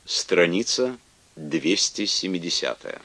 Страница 270.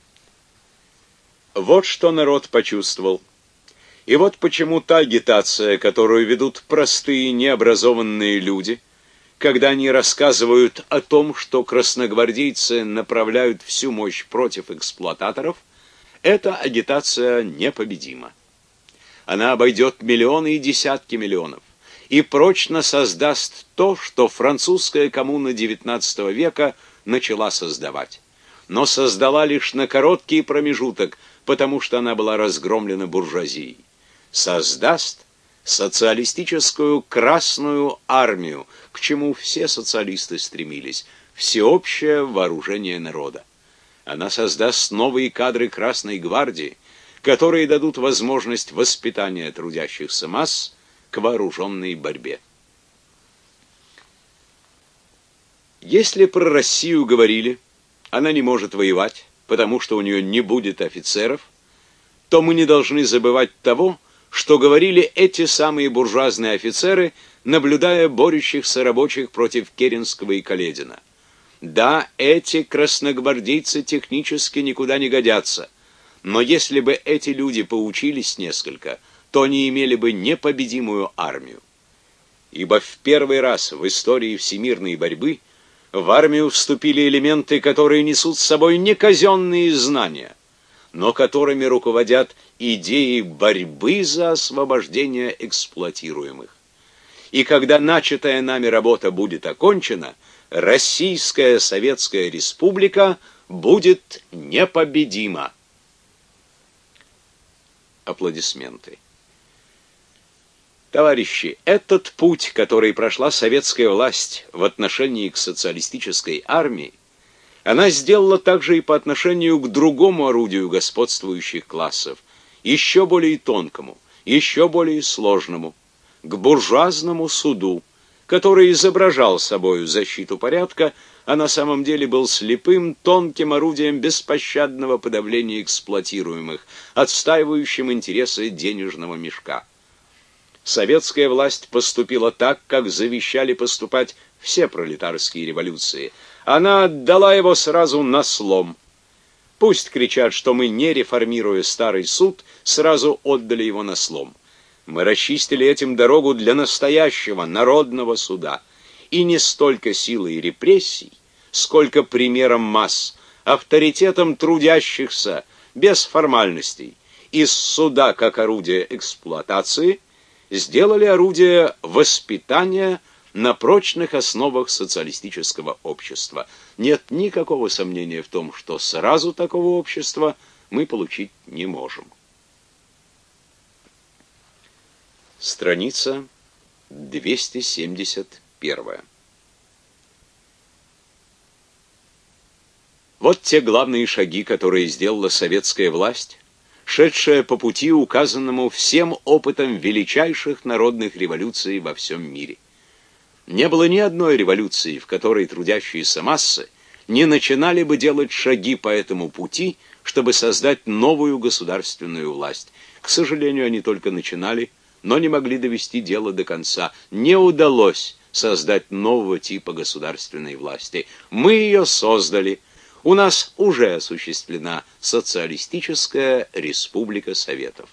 Вот что народ почувствовал. И вот почему та агитация, которую ведут простые необразованные люди, когда они рассказывают о том, что красногвардейцы направляют всю мощь против эксплуататоров, эта агитация непобедима. Она обойдет миллионы и десятки миллионов и прочно создаст то, что французская коммуна XIX века начала создавать. Но создала лишь на короткий промежуток, потому что она была разгромлена буржуазией. Создаст социалистическую Красную армию, к чему все социалисты стремились, всеобщее вооружение народа. Она создаст новые кадры Красной гвардии, которые дадут возможность воспитания трудящихся масс к вооруженной борьбе. Если про Россию говорили, она не может воевать, потому что у нее не будет офицеров, то мы не должны забывать того, что говорили эти самые буржуазные офицеры, наблюдая борющихся рабочих против Керенского и Каледина. Да, эти красногвардейцы технически никуда не годятся, но если бы эти люди поучились несколько, то они имели бы непобедимую армию. Ибо в первый раз в истории всемирной борьбы в армию вступили элементы, которые несут с собой не казенные знания, но которыми руководят идеи борьбы за освобождение эксплуатируемых. И когда начатая нами работа будет окончена, Российская Советская Республика будет непобедима. Аплодисменты. Товарищи, этот путь, который прошла советская власть в отношении к социалистической армии, она сделала также и по отношению к другому орудию господствующих классов, еще более тонкому, еще более сложному, к буржуазному суду, который изображал собою защиту порядка, а на самом деле был слепым, тонким орудием беспощадного подавления эксплуатируемых, отстаивающим интересы денежного мешка. Советская власть поступила так, как завещали поступать все пролетарские революции. Она отдала его сразу на слом. Пусть кричат, что мы, не реформируя старый суд, сразу отдали его на слом. Мы расчистили этим дорогу для настоящего народного суда. И не столько силой репрессий, сколько примером масс, авторитетом трудящихся, без формальностей, из суда как орудия эксплуатации сделали орудие воспитания на прочных основах социалистического общества. Нет никакого сомнения в том, что сразу такого общества мы получить не можем. Страница 271. Вот те главные шаги, которые сделала советская власть, шедшая по пути, указанному всем опытом величайших народных революций во всем мире. Не было ни одной революции, в которой трудящиеся массы не начинали бы делать шаги по этому пути, чтобы создать новую государственную власть. К сожалению, они только начинали, но не могли довести дело до конца. Не удалось создать нового типа государственной власти. Мы ее создали. У нас уже осуществлена социалистическая республика Советов.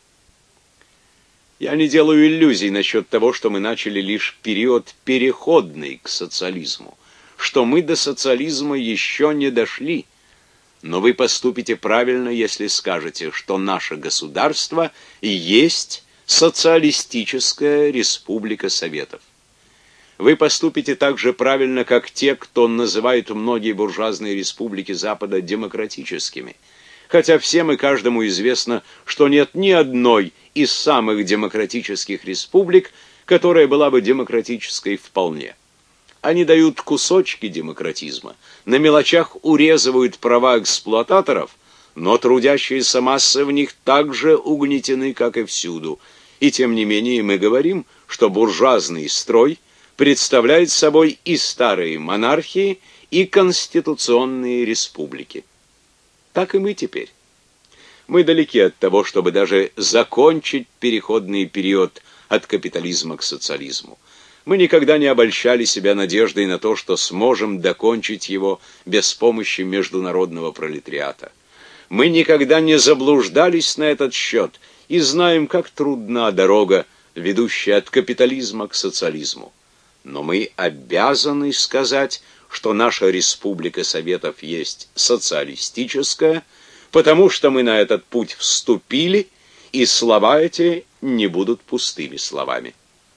Я не делаю иллюзий насчет того, что мы начали лишь период переходный к социализму, что мы до социализма еще не дошли. Но вы поступите правильно, если скажете, что наше государство и есть социалистическая республика Советов. Вы поступите так же правильно, как те, кто называет многие буржуазные республики Запада демократическими. Хотя всем и каждому известно, что нет ни одной из самых демократических республик, которая была бы демократической вполне. Они дают кусочки демократизма, на мелочах урезывают права эксплуататоров, но трудящиеся массы в них так же угнетены, как и всюду. И тем не менее мы говорим, что буржуазный строй представляет собой и старые монархии, и конституционные республики. Так и мы теперь. Мы далеки от того, чтобы даже закончить переходный период от капитализма к социализму. Мы никогда не обольщали себя надеждой на то, что сможем докончить его без помощи международного пролетариата. Мы никогда не заблуждались на этот счет и знаем, как трудна дорога, ведущая от капитализма к социализму. Но мы обязаны сказать, что наша Республика Советов есть социалистическая, потому что мы на этот путь вступили, и слова эти не будут пустыми словами.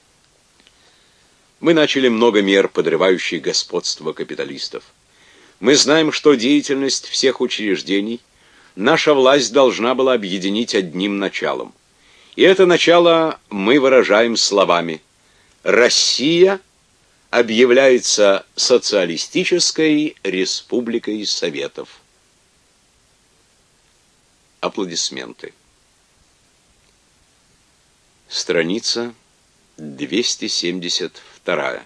Мы начали много мер, подрывающих господство капиталистов. Мы знаем, что деятельность всех учреждений наша власть должна была объединить одним началом. И это начало мы выражаем словами: Россия объявляется социалистической республикой Советов. Аплодисменты. Страница 272.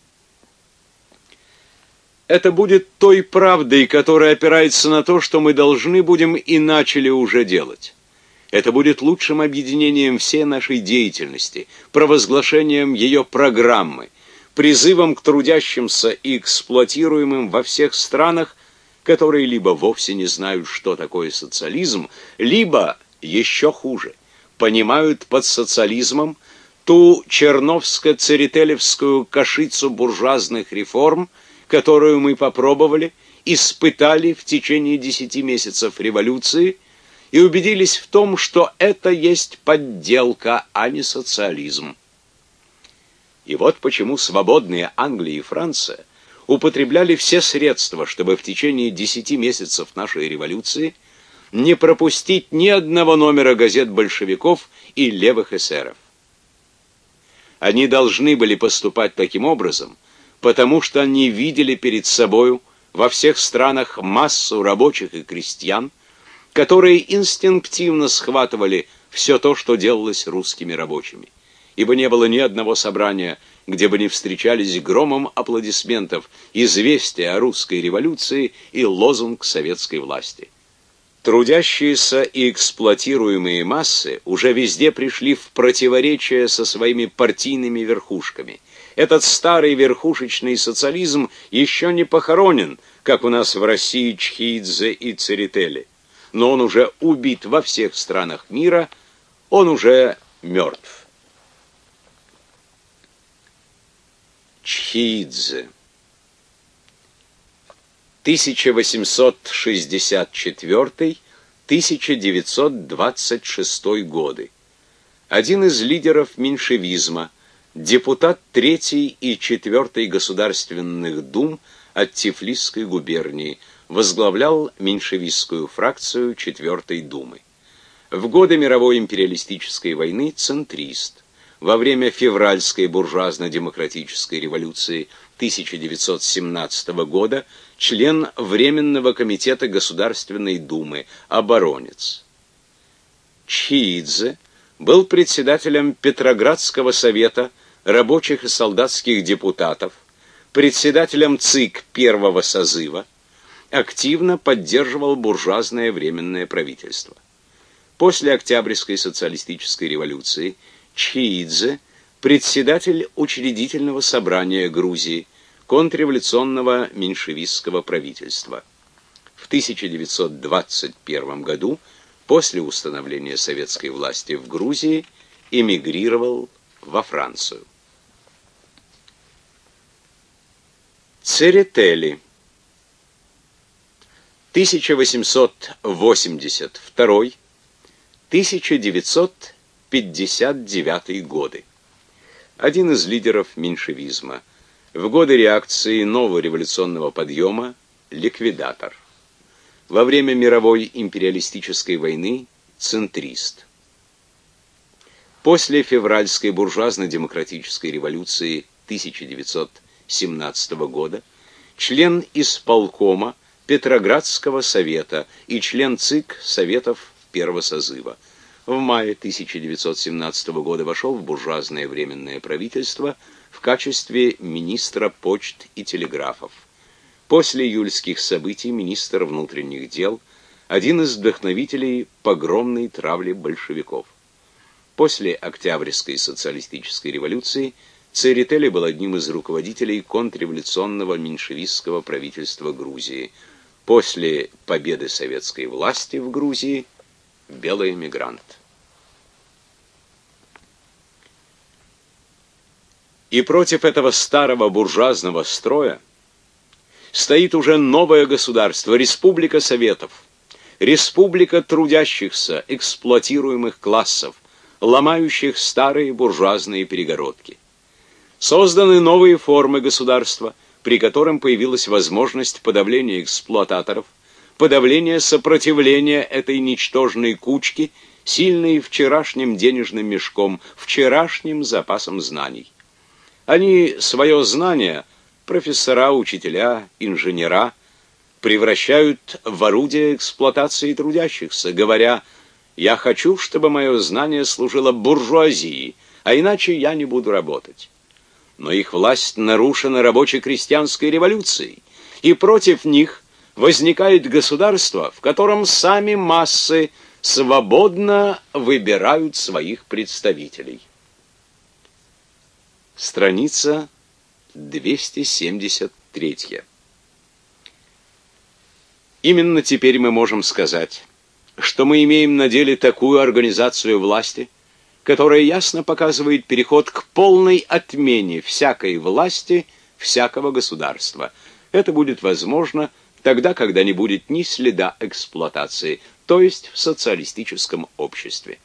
Это будет той правдой, которая опирается на то, что мы должны будем и начали уже делать. Это будет лучшим объединением всей нашей деятельности, провозглашением ее программы, призывом к трудящимся и эксплуатируемым во всех странах, которые либо вовсе не знают, что такое социализм, либо, еще хуже, понимают под социализмом ту черновско-церетелевскую кашицу буржуазных реформ, которую мы попробовали, испытали в течение 10 месяцев революции и убедились в том, что это есть подделка, а не социализм. И вот почему свободные Англия и Франция употребляли все средства, чтобы в течение 10 месяцев нашей революции не пропустить ни одного номера газет большевиков и левых эсеров. Они должны были поступать таким образом, потому что они видели перед собою во всех странах массу рабочих и крестьян, которые инстинктивно схватывали все то, что делалось русскими рабочими. Ибо не было ни одного собрания, где бы не встречались громом аплодисментов известия о русской революции и лозунг советской власти. Трудящиеся и эксплуатируемые массы уже везде пришли в противоречие со своими партийными верхушками. Этот старый верхушечный социализм еще не похоронен, как у нас в России Чхеидзе и Церетели. Но он уже убит во всех странах мира, он уже мертв. Чхеидзе. 1864-1926 годы. Один из лидеров меньшевизма, депутат 3-й и 4-й Государственных дум от Тифлисской губернии, возглавлял меньшевистскую фракцию 4-й думы. В годы мировой империалистической войны центрист. Во время февральской буржуазно-демократической революции 1917 года член Временного комитета Государственной думы, оборонец. Чхеидзе был председателем Петроградского совета рабочих и солдатских депутатов, председателем ЦИК первого созыва, активно поддерживал буржуазное Временное правительство. После Октябрьской социалистической революции Чхеидзе председатель Учредительного собрания Грузии, контрреволюционного меньшевистского правительства. В 1921 году, после установления советской власти в Грузии, эмигрировал во Францию. Церетели. 1882-1959 годы. Один из лидеров меньшевизма. В годы реакции нового революционного подъема ликвидатор. Во время мировой империалистической войны центрист. После февральской буржуазно-демократической революции 1917 года член исполкома Петроградского совета и член ЦИК Советов первого созыва. В мае 1917 года вошел в буржуазное Временное правительство в качестве министра почт и телеграфов. После июльских событий министр внутренних дел, один из вдохновителей погромной травли большевиков. После Октябрьской социалистической революции Церетели был одним из руководителей контрреволюционного меньшевистского правительства Грузии. После победы советской власти в Грузии белый эмигрант. И против этого старого буржуазного строя стоит уже новое государство, республика Советов, республика трудящихся, эксплуатируемых классов, ломающих старые буржуазные перегородки. Созданы новые формы государства, при котором появилась возможность подавления эксплуататоров, подавления сопротивления этой ничтожной кучки, сильной вчерашним денежным мешком, вчерашним запасом знаний. Они свое знание, профессора, учителя, инженера, превращают в орудие эксплуатации трудящихся, говоря: «Я хочу, чтобы мое знание служило буржуазии, а иначе я не буду работать». Но их власть нарушена рабоче-крестьянской революцией, и против них возникает государство, в котором сами массы свободно выбирают своих представителей. Страница 273. Именно теперь мы можем сказать, что мы имеем на деле такую организацию власти, которая ясно показывает переход к полной отмене всякой власти, всякого государства. Это будет возможно тогда, когда не будет ни следа эксплуатации, то есть в социалистическом обществе.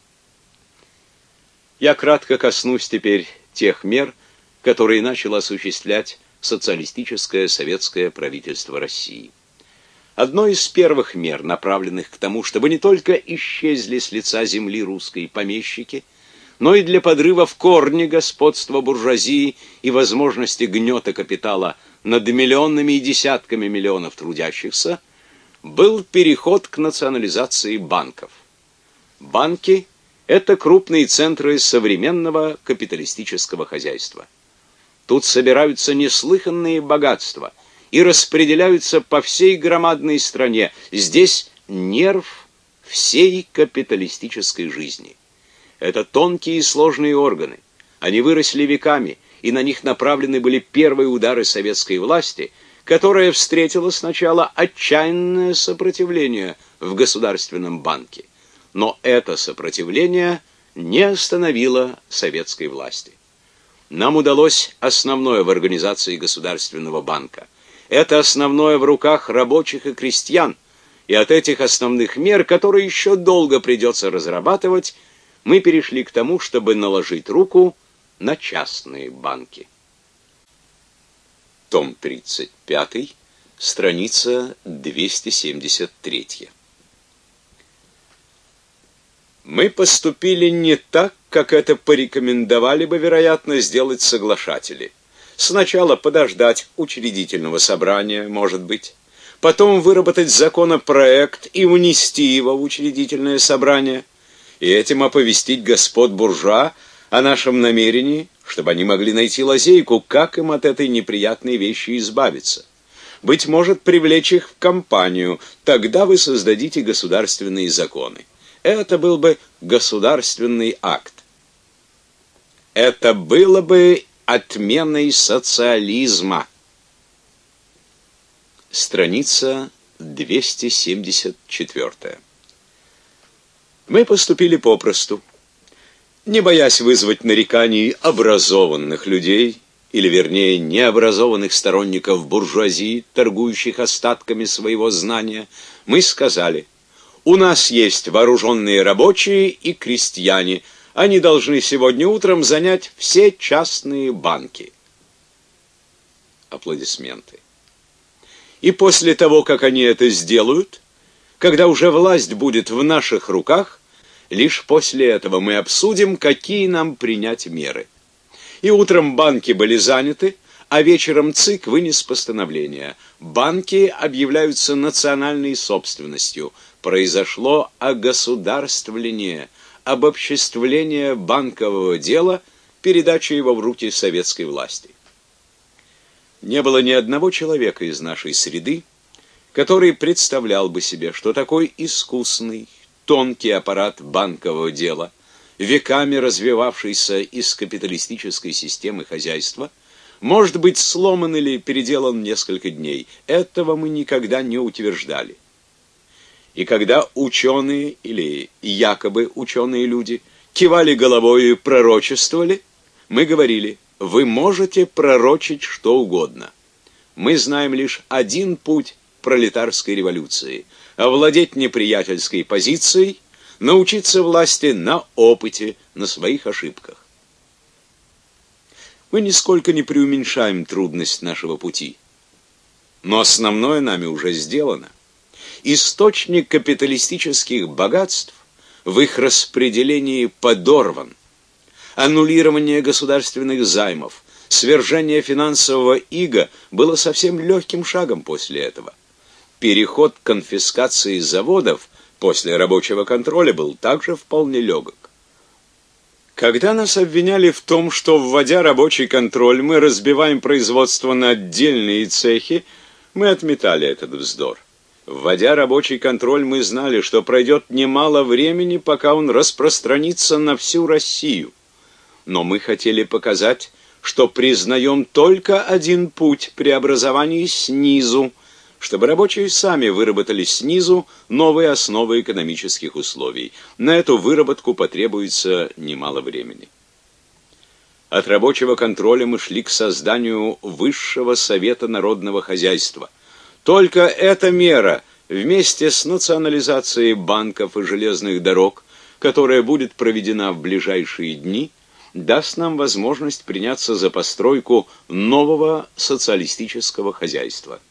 Я кратко коснусь теперь тех мер, которые начало осуществлять социалистическое советское правительство России. Одной из первых мер, направленных к тому, чтобы не только исчезли с лица земли русской помещики, но и для подрыва в корне господства буржуазии и возможности гнета капитала над миллионами и десятками миллионов трудящихся, был переход к национализации банков. Банки – это крупные центры современного капиталистического хозяйства. Тут собираются неслыханные богатства и распределяются по всей громадной стране. Здесь нерв всей капиталистической жизни. Это тонкие и сложные органы. Они выросли веками, и на них направлены были первые удары советской власти, которая встретила сначала отчаянное сопротивление в Государственном банке. Но это сопротивление не остановило советской власти. Нам удалось основное в организации Государственного банка. Это основное в руках рабочих и крестьян, и от этих основных мер, которые еще долго придется разрабатывать, мы перешли к тому, чтобы наложить руку на частные банки. Том 35, страница 273. Мы поступили не так, как это порекомендовали бы, вероятно, сделать соглашатели. Сначала подождать учредительного собрания, может быть, потом выработать законопроект и внести его в учредительное собрание, и этим оповестить господ буржуа о нашем намерении, чтобы они могли найти лазейку, как им от этой неприятной вещи избавиться. Быть может, привлечь их в кампанию, тогда вы создадите государственные законы. Это был бы государственный акт. Это было бы отменой социализма. Страница 274. Мы поступили попросту, не боясь вызвать нареканий образованных людей, или вернее необразованных сторонников буржуазии, торгующих остатками своего знания. Мы сказали: у нас есть вооруженные рабочие и крестьяне, они должны сегодня утром занять все частные банки. Аплодисменты. И после того, как они это сделают, когда уже власть будет в наших руках, лишь после этого мы обсудим, какие нам принять меры. И утром банки были заняты, а вечером ЦИК вынес постановление. Банки объявляются национальной собственностью. Произошло огосударствление, обобществление банкового дела, передача его в руки советской власти. Не было ни одного человека из нашей среды, который представлял бы себе, что такой искусный, тонкий аппарат банкового дела, веками развивавшийся из капиталистической системы хозяйства, может быть сломан или переделан в несколько дней. Этого мы никогда не утверждали. И когда ученые или якобы ученые люди кивали головой и пророчествовали, мы говорили: вы можете пророчить что угодно. Мы знаем лишь один путь пролетарской революции: овладеть неприятельской позицией, научиться власти на опыте, на своих ошибках. Мы нисколько не преуменьшаем трудность нашего пути, но основное нами уже сделано. Источник капиталистических богатств в их распределении подорван. Аннулирование государственных займов, свержение финансового ига было совсем легким шагом после этого. Переход к конфискации заводов после рабочего контроля был также вполне легок. Когда нас обвиняли в том, что, вводя рабочий контроль, мы разбиваем производство на отдельные цехи, мы отметали этот вздор. Вводя рабочий контроль, мы знали, что пройдет немало времени, пока он распространится на всю Россию. Но мы хотели показать, что признаем только один путь преобразований снизу, чтобы рабочие сами выработали снизу новые основы экономических условий. На эту выработку потребуется немало времени. От рабочего контроля мы шли к созданию Высшего Совета народного хозяйства. Только эта мера, вместе с национализацией банков и железных дорог, которая будет проведена в ближайшие дни, даст нам возможность приняться за постройку нового социалистического хозяйства.